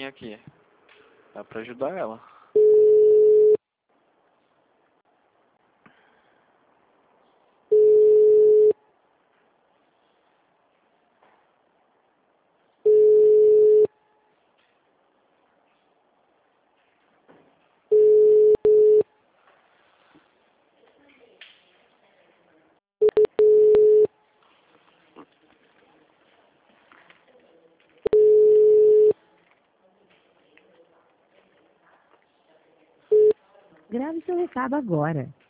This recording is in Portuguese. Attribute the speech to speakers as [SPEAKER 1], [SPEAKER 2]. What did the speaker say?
[SPEAKER 1] sozinha aqui. Dá pra ajudar ela.
[SPEAKER 2] Grave seu recado agora.